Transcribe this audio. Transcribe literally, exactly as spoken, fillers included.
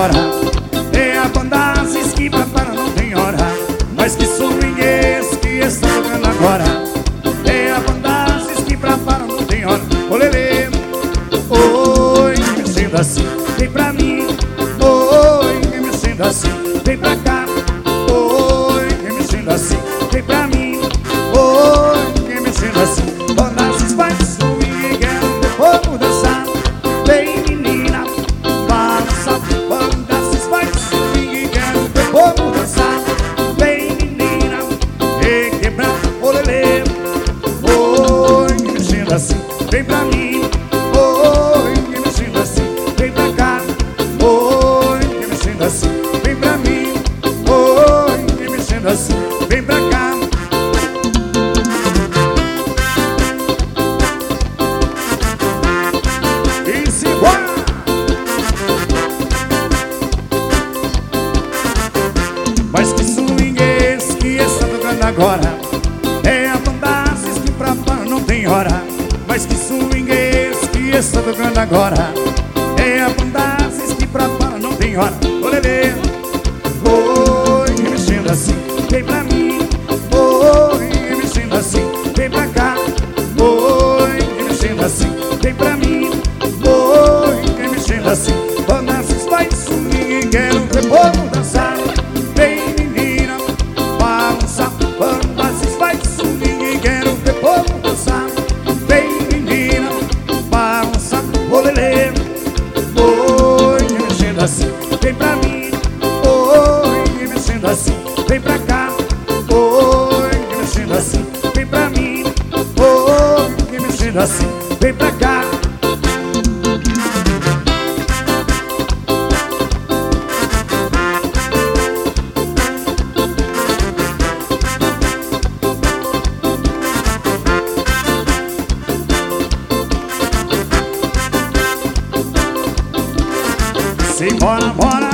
agora. É a banda Assis que prepara, não tem hora. Mas que swing é esse que está tocando agora? É a banda Assis que prepara, não tem hora. Ô lelê, oi, me sendo assim, vem pra mim. Oi, me sendo assim, vem pra cá. Oi, me sendo assim, vem pra mim. Oi, me sendo assim. Banda Assis faz swing, quero ver povo dançar. Vem menina, balança. Banda Assis faz swing, quero ver povo dançar. Vem menina, e quebrar o lelê. Oi, me sendo assim, vem pra mim. Oi, me sendo assim, vem pra cá. Oi, me sendo assim, vem pra mim. Oi, me sendo assim, vem pra cá. E se bora! Mas que swing é esse que está tocando agora? É a banda Assis que pra par não tem hora. Mas que swing é esse que está tocando agora? É a banda Assis que pra par não tem hora. Ô lelê, oi, mexendo assim, vem pra mim. Oi, mexendo assim, vem pra cá. Oi, mexendo assim, vem pra mim. Oi, mexendo assim. Banda Assis faz swing, quero ver povo dançar. Vem menina, balança. Banda Assis faz swing, quero ver povo dançar. Vem menina, balança. Ô lelê, oi, mexendo assim, vem pra mim. Oi, mexendo assim, vem pra cá. Oi, mexendo assim, vem pra mim. Oi, mexendo assim, vem pra cá. Simbora, bora.